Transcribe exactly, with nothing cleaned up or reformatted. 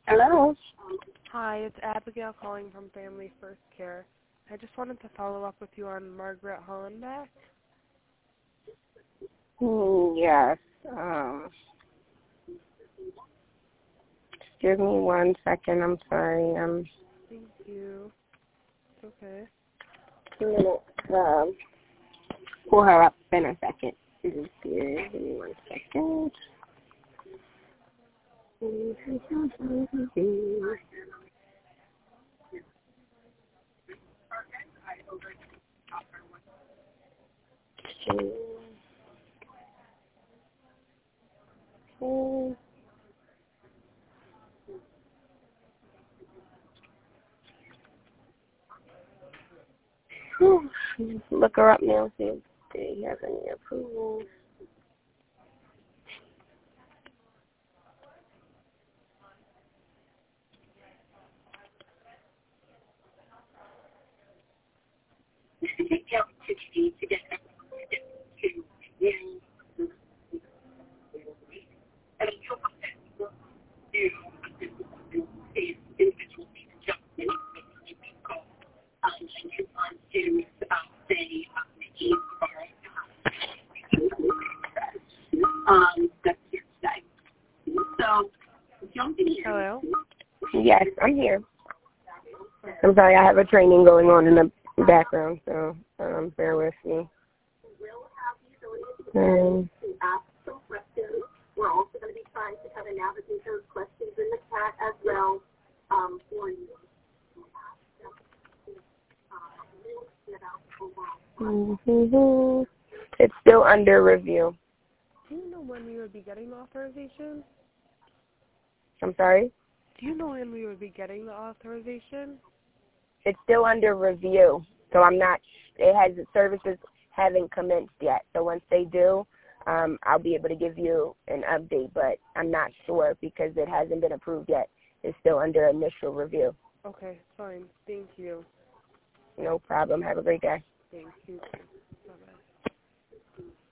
Hello. Hi, it's Abigail calling from Family First Care. I just wanted to follow up with you on Margaret Hollenbach. Mm, yes. Um, give me one second. I'm sorry. Um, Thank you. It's okay. two minutes. Um, pull her up in a second. Give me one second. Look her up now. See if they have any approval. Take the opportunity to get to you. And you'll do is individual adjustment call um, and you want to um, say um, that's your site. So jump in here. Hello? Yes, I'm here. I'm sorry, I have a training going on in the background, so um, bear with me. Um, We're also going to be trying to kind of navigate those questions in the chat as well um, for you. Mm-hmm. It's still under review. Do you know when we would be getting the authorization? I'm sorry? Do you know when we would be getting the authorization? It's still under review, so I'm not, it has, services haven't commenced yet. So once they do, um, I'll be able to give you an update, but I'm not sure because it hasn't been approved yet. It's still under initial review. Okay, fine. Thank you. No problem. Have a great day. Thank you.